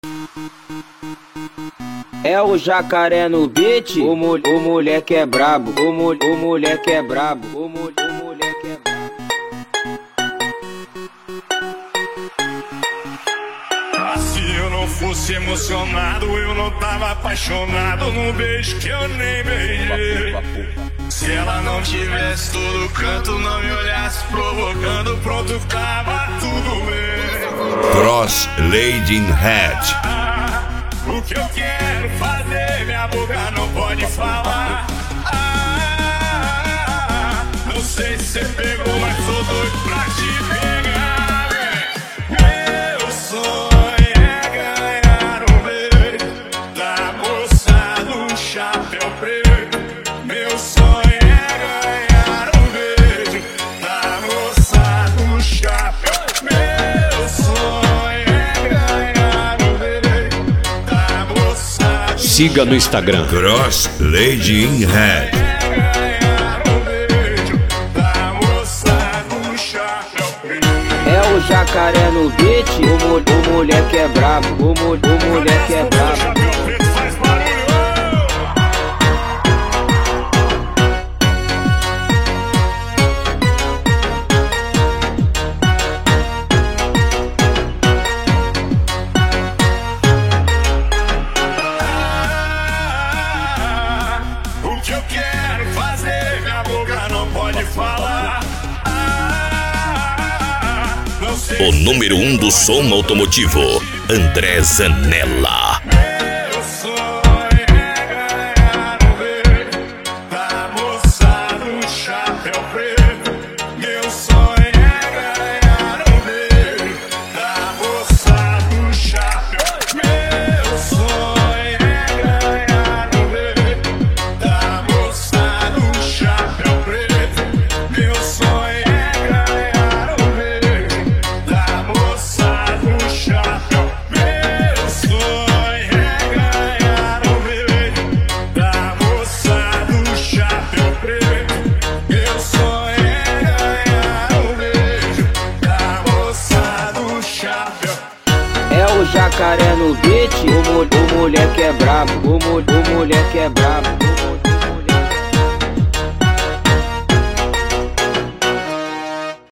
É o jacaré no beat, o moleque é brabo, o moleque é brabo, o moleque é brabo. Se eu não fosse emocionado, eu não tava apaixonado num beijo que eu nem beijei. Se ela não tivesse todo canto, não me olhasse provocando, pronto, tava tudo bem. Cross Lady in Head. O que eu quero fazer, minha boca não pode falar. Não sei se você pegou, mas sou doido pra te pegar. Meu sonho é ganhar um beijo da moça do chapéu preto. Meu sonho é ganhar um beijo da moça do chapéu. Meu sonho é ganhar um beijo da moça do Siga no Instagram Cross Lady in Head. É o jacaré no beat, o moleque é brabo, o moleque é brabo. O que eu quero fazer, minha boca não pode falar. O número 1 do som automotivo, André Zanella. Meu sonho é ganhar um beijo da moça do chapéu preto. Meu sonho é ganhar um beijo da moça do chapéu. Meu sonho é ganhar um beijo da moça do chapéu preto. Meu sonho é ganhar um beijo da moça do chapéu. Meu sonho é ganhar um beijo da moça do chapéu preto. Meu sonho é ganhar um beijo da moça do chapéu. É o jacaré no beat, o moleque é brabo, o moleque é brabo.